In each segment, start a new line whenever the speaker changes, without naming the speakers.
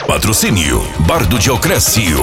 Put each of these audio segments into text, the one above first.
Patrocínio Bar do Dioclésio.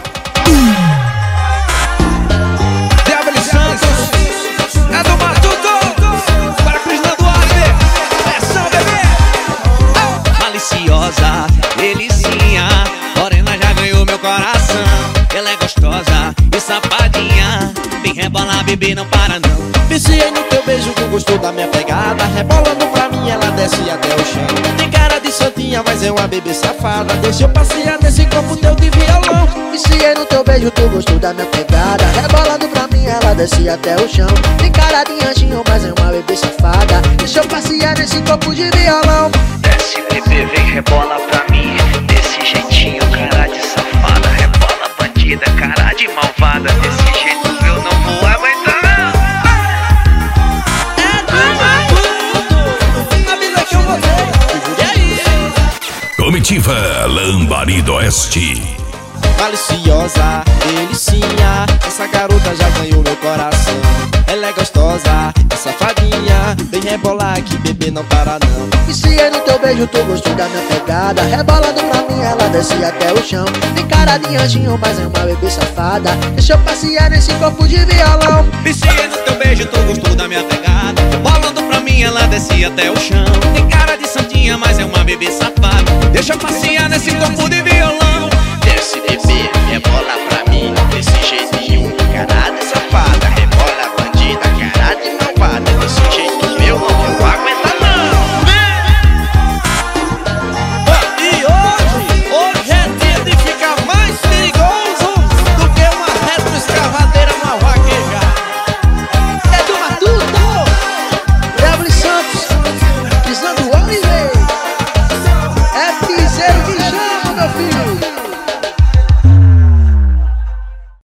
Débora Santos, é do Matuto, para Cristina Duarte, pressão bebê. Maliciosa, delicinha, morena já ganhou meu coração. Ela é gostosa e safadinha, vem rebolar, bebê, não para não.
Viciei no teu beijo, tu gostou da minha pegada. Rebolando pra mim, ela desce até o chão. Tem cara de santinha, mas é uma bebê safada. Deixa eu passear nesse corpo teu de violão.
Viciei no teu beijo, tu gostou da minha pegada. Rebolando pra mim, ela desce até o chão. Tem cara de anjinho, mas é uma bebê safada. Deixa eu passear nesse corpo de violão.
Desce, bebê, vem, rebola pra mim. Desse jeitinho, cara de safada. Rebola, bandida, cara de malvada. Desse jeito eu não vou aguentar.
Comitiva Lambari do Oeste.
Maliciosa, delicinha, essa garota já ganhou meu coração. Ela é gostosa, é safadinha, vem rebolar que bebê não para não.
Viciei no teu beijo, tu gostou da minha pegada. Rebolando pra mim, ela desce até o chão. Tem cara de anjinho, mas é uma bebê safada. Deixa eu passear nesse corpo de violão.
Viciei no teu beijo, tu gostou da minha pegada. Rebolando pra mim, ela desce até o chão. Tem cara de santinha, mas é uma bebê safada. Deixa eu passear nesse corpo de violão.